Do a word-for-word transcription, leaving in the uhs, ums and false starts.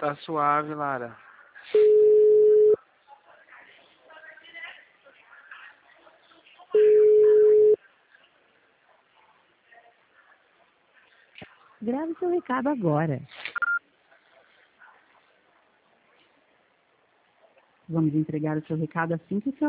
Tá suave, Lara. Grave seu recado agora. Vamos entregar o seu recado assim que o seu